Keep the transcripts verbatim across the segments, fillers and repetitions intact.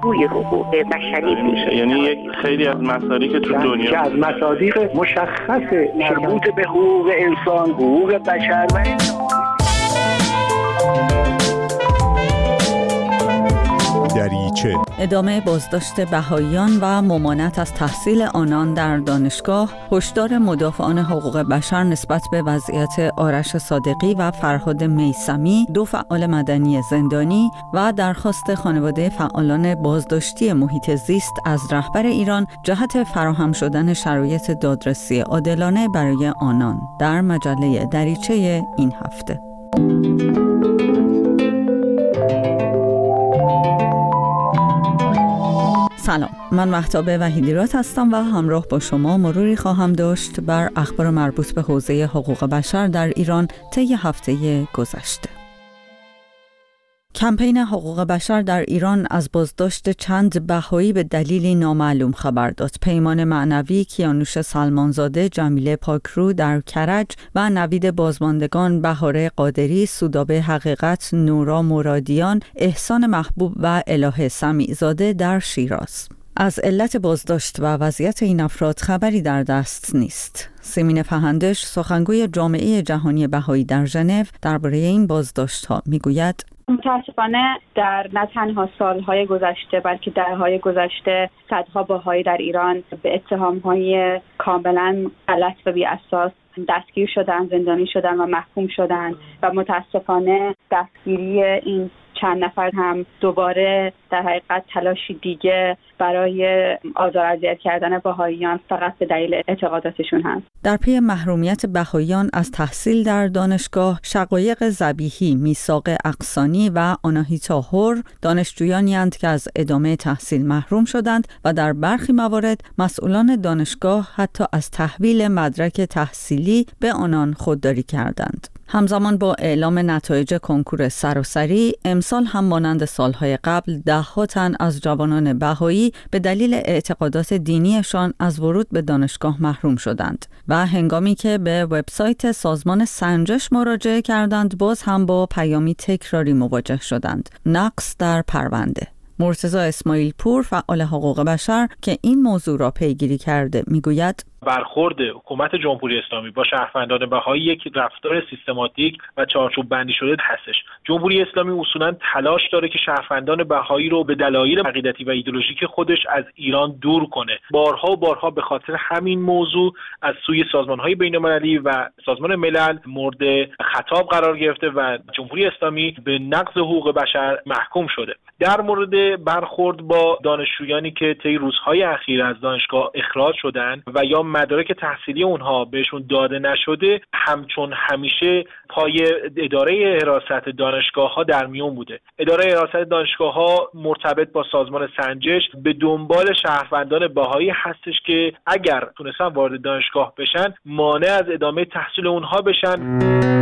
بازگوی حقوق بشری میشه. یعنی یک خیلی از مصادیق تو دنیا که از مصادیق مشخص مربوط به حقوق انسان، حقوق بشر و دریچه. ادامه بازداشت بهائیان و ممانعت از تحصیل آنان در دانشگاه، هشدار مدافعان حقوق بشر نسبت به وضعیت آرش صادقی و فرهاد میثمی، دو فعال مدنی زندانی، و درخواست خانواده فعالان بازداشتی محیط زیست از رهبر ایران جهت فراهم شدن شرایط دادرسی عادلانه برای آنان، در مجله دریچه این هفته. سلام، من مهتاب وحیدیرات هستم و همراه با شما مروری خواهم داشت بر اخبار مربوط به حوزه حقوق بشر در ایران طی هفته گذشته. کمپین حقوق بشر در ایران از بازداشت چند بهایی به دلیلی نامعلوم خبر داد. پیمان معنوی، کیانوش سلمانزاده، جمیله پاکرو در کرج و نوید بازماندگان بهاره قادری، سودابه حقیقت، نورا مرادیان، احسان محبوب و الهه سمیع‌زاده در شیراز. از علت بازداشت و وضعیت این افراد خبری در دست نیست. سیمین فهندش، سخنگوی جامعه جهانی بهایی در ژنو، درباره این بازداشت‌ها میگوید: متاسفانه در نه تنها سالهای گذشته بلکه دهه‌های گذشته صدها بهایی در ایران به اتهام‌های کاملا غلط و بی‌اساس دستگیر شدن، زندانی شدن و محکوم شدن و متاسفانه دستگیری این چند نفر هم دوباره در حقیقت تلاشی دیگه برای آزار اذیت کردن بهائیان فقط به دلیل اعتقاداتشون هست. در پی محرومیت بهائیان از تحصیل در دانشگاه، شقایق ذبیحی، میثاق اقصانی و آناهیتا هور دانشجویانی اند که از ادامه تحصیل محروم شدند و در برخی موارد مسئولان دانشگاه حتی از تحویل مدرک تحصیلی به آنان خودداری کردند. همزمان با اعلام نتایج کنکور سراسری، امسال هم مانند سالهای قبل ده‌ها تن از جوانان بهایی به دلیل اعتقادات دینیشان از ورود به دانشگاه محروم شدند و هنگامی که به وبسایت سازمان سنجش مراجعه کردند، باز هم با پیامی تکراری مواجه شدند: نقص در پرونده. مرتضی اسماعیل پور، فعال حقوق بشر که این موضوع را پیگیری کرده، میگوید: برخورد حکومت جمهوری اسلامی با شهروندان بهایی یک رفتار سیستماتیک و چارچوب بندی شده هستش. جمهوری اسلامی اصولاً تلاش داره که شهروندان بهایی رو به دلایل عقیدتی و ایدئولوژیک خودش از ایران دور کنه. بارها و بارها به خاطر همین موضوع از سوی سازمان‌های بین‌المللی و سازمان ملل مورد خطاب قرار گرفته و جمهوری اسلامی به نقض حقوق بشر محکوم شده. در مورد برخورد با دانشجویانی که طی روزهای اخیر از دانشگاه اخراج شدند و یا مدارک تحصیلی اونها بهشون داده نشده، همچون همیشه پای اداره حراست دانشگاه ها در میون بوده. اداره حراست دانشگاه ها مرتبط با سازمان سنجش به دنبال شهروندان بهایی هستش که اگر تونستن وارد دانشگاه بشن، مانع از ادامه تحصیل اونها بشن.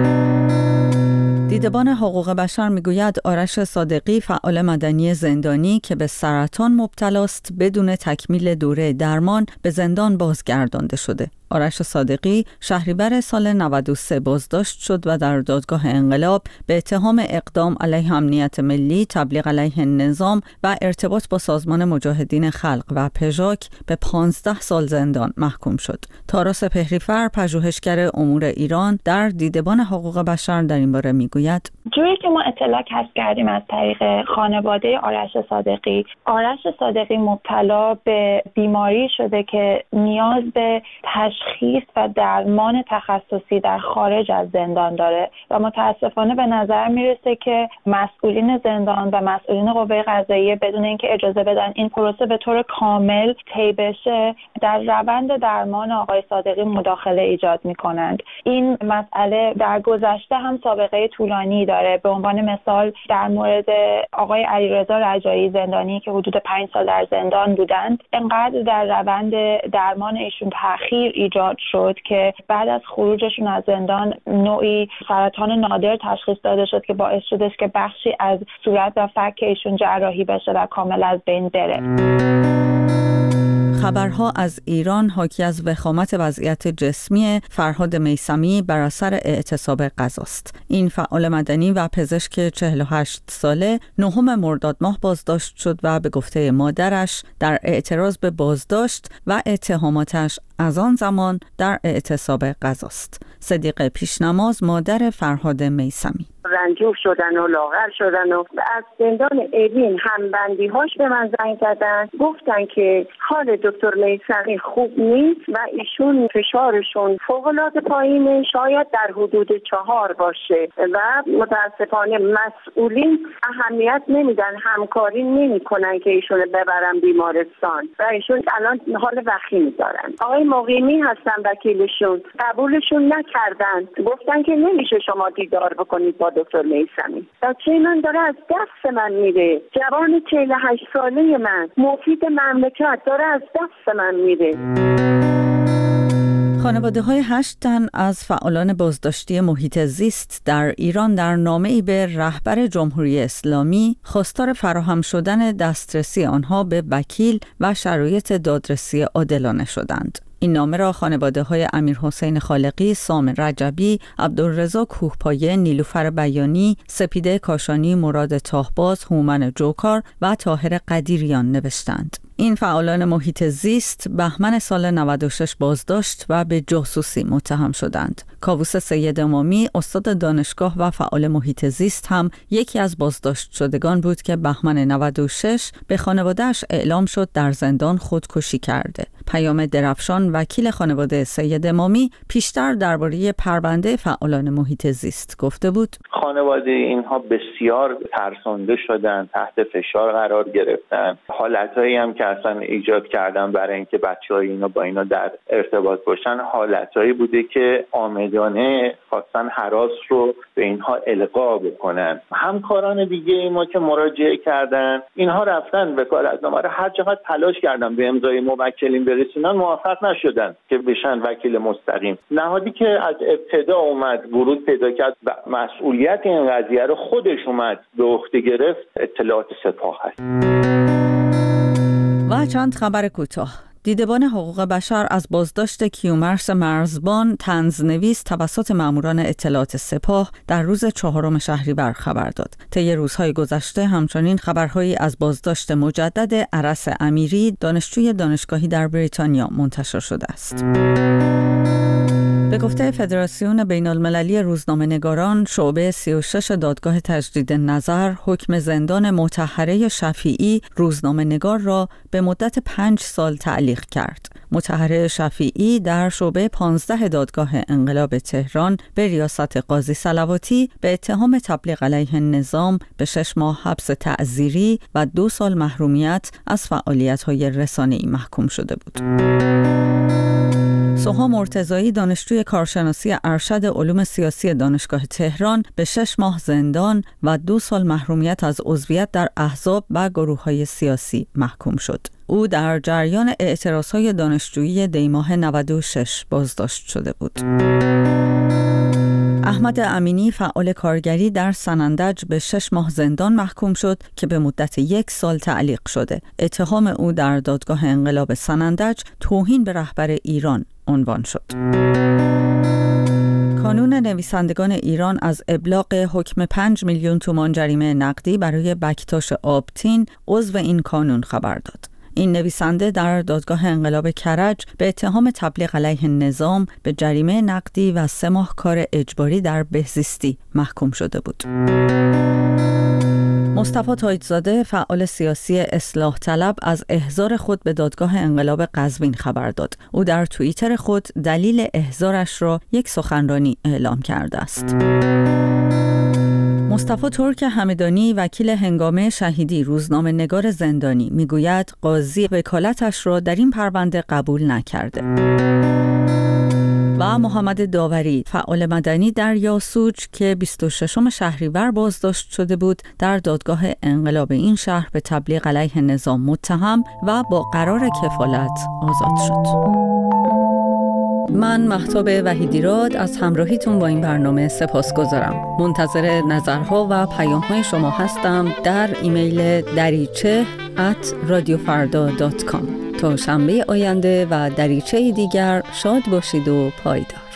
دیدبان حقوق بشر میگوید آرش صادقی، فعال مدنی زندانی که به سرطان مبتلاست، بدون تکمیل دوره درمان به زندان بازگردانده شده. آرش صادقی شهریور سال نود و سه بازداشت شد و در دادگاه انقلاب به اتهام اقدام علیه امنیت ملی، تبلیغ علیه نظام و ارتباط با سازمان مجاهدین خلق و پژاک به پانزده سال زندان محکوم شد. تارا سپهری‌فر، پژوهشگر امور ایران، در دیدبان حقوق بشر در این باره میگوید: جوری که ما اطلاع کسب کردیم از طریق خانواده آرش صادقی، آرش صادقی مبتلا به بیماری شده که نیاز به تشخیص و درمان تخصصی در خارج از زندان داره و متاسفانه به نظر میرسه که مسئولین زندان و مسئولین قوه قضاییه بدون اینکه اجازه بدن این پروسه به طور کامل طی بشه، در روند درمان آقای صادقی مداخله ایجاد میکنند. این مسئله در گذشته هم سابقه طولانی داره. به عنوان مثال در مورد آقای علیرضا رجایی زندانی که حدود پنج سال در زندان بودند، انقدر در روند درمان ایشون تأخیر ایجاد شد که بعد از خروجشون از زندان نوعی سرطان نادر تشخیص داده شد که باعث شدش که بخشی از صورت و فک ایشون جراحی بشه و کامل از بین بره. خبرها از ایران حاکی از وخامت وضعیت جسمی فرهاد میثمی بر اثر اعتصاب غذاست. این فعال مدنی و پزشک چهل و هشت ساله نهم مرداد ماه بازداشت شد و به گفته مادرش در اعتراض به بازداشت و اتهاماتش از آن زمان در اعتصاب غذاست. صدیقه پیشنماز مادر فرهاد میثمی: رنجور شدن و لاغر شدن و از زندان اوین همبندی هاش به من زنگ زدن، گفتن که حال دکتر میثمی خوب نیست و ایشون فشارشون فوق‌العاده پایینه، شاید در حدود چهار باشه و متاسفانه مسئولین اهمیت نمیدن، همکاری نمیکنن که ایشون ببرن بیمارستان و ایشون الان حال وخیمی دارن. آقای مقیمی هستن وکیلشون، قبولشون نکردن، گفتن که نمیشه شما دیدار بکنید با دکتر میثمی. بچه من داره از دست من میره، جوان چهل و هشت ساله من، مفید مملکت داره از دست من میره. خانواده های هشت تن از فعالان بازداشتی محیط زیست در ایران در نامه‌ای به رهبر جمهوری اسلامی خواستار فراهم شدن دسترسی آنها به وکیل و شرایط دادرسی عادلانه شدند. این نامه را خانواده های امیرحسین خالقی، سام رجبی، عبدالرضا کوهپایه، نیلوفر بیانی، سپیده کاشانی، مراد تاهباز، هومن جوکار و طاهر قدیریان نوشتند. این فعالان محیط زیست بهمن سال نود و شش بازداشت و به جاسوسی متهم شدند. کاووس سید امامی، استاد دانشگاه و فعال محیط زیست هم یکی از بازداشت شدگان بود که بهمن نود و شش به خانواده‌اش اعلام شد در زندان خودکشی کرده. پیام درفشان، وکیل خانواده سید امامی، پیشتر درباره پرونده فعالان محیط زیست گفته بود: خانواده اینها بسیار ترسانده شدن، تحت فشار قرار گرفتن، حالتایی هم که اصلا ایجاد کردن برای اینکه بچه‌های اینا با اینا در ارتباط باشن، حالتایی بوده که عامدانه خواستن هراس رو به اینها القا بکنن. همکاران دیگه ای ما که مراجعه کردن، اینها رفتن وکالتنامه رو هر چقدر تلاش کردن به امضای موکلین برسونن، موفق نشدن که بشن وکیل مستقیم. نهادی که از ابتدا اومد ورود پیدا کرد و مسئولیت این قضیه رو خودش اومد به عهده گرفت، اطلاعات سپاه هست. و چند خبر کوتاه. دیدبان حقوق بشر از بازداشت کیومرث مرزبان، طنزنویس توسط ماموران اطلاعات سپاه در روز چهارم شهریور خبر داد. طی روزهای گذشته همچنین خبرهایی از بازداشت مجدد عرس امیری، دانشجوی دانشگاهی در بریتانیا منتشر شده است. به گفته فدراسیون بین المللی روزنامه‌نگاران، شعبه سی و شش دادگاه تجدید نظر حکم زندان مطهره شفیعی روزنامه‌نگار را به مدت پنج سال تعلیق کرد. مطهره شفیعی در شعبه پانزده دادگاه انقلاب تهران به ریاست قاضی صلواتی به اتهام تبلیغ علیه نظام به شش ماه حبس تعزیری و دو سال محرومیت از فعالیت‌های رسانه‌ای محکوم شده بود. سوها مرتضایی، دانشجوی کارشناسی ارشد علوم سیاسی دانشگاه تهران، به شش ماه زندان و دو سال محرومیت از عضویت در احزاب و گروه‌های سیاسی محکوم شد. او در جریان اعتراضهای دانشجویی دیماه نود و شش بازداشت شده بود. احمد امینی، فعال کارگری در سنندج، به شش ماه زندان محکوم شد که به مدت یک سال تعلیق شده. اتهام او در دادگاه انقلاب سنندج توهین به رهبر ایران عنوان شد. کانون نویسندگان ایران از ابلاغ حکم پنج میلیون تومان جریمه نقدی برای بکتاش آبتین، عضو این کانون، خبر داد. این نویسنده در دادگاه انقلاب کرج به اتهام تبلیغ علیه نظام به جریمه نقدی و سه ماه کار اجباری در بهزیستی محکوم شده بود. مصطفی تاجزاده، فعال سیاسی اصلاح طلب، از احضار خود به دادگاه انقلاب قزوین خبر داد. او در توییتر خود دلیل احضارش را یک سخنرانی اعلام کرده است. مصطفی ترک همدانی، وکیل هنگامه شهیدی، روزنامه‌نگار زندانی، میگوید قاضی وکالتش را در این پرونده قبول نکرده. و محمد داوری، فعال مدنی در یاسوج که بیست و ششم شهریور بازداشت شده بود، در دادگاه انقلاب این شهر به تبلیغ علیه نظام متهم و با قرار کفالت آزاد شد. من مهتاب وحیدیراد از همراهیتون با این برنامه سپاسگزارم. منتظر نظرها و پیام‌های شما هستم در ایمیل دریچه ات رادیو فردا دات کام. تا شنبه آینده و دریچه دیگر شاد باشید و پایدار.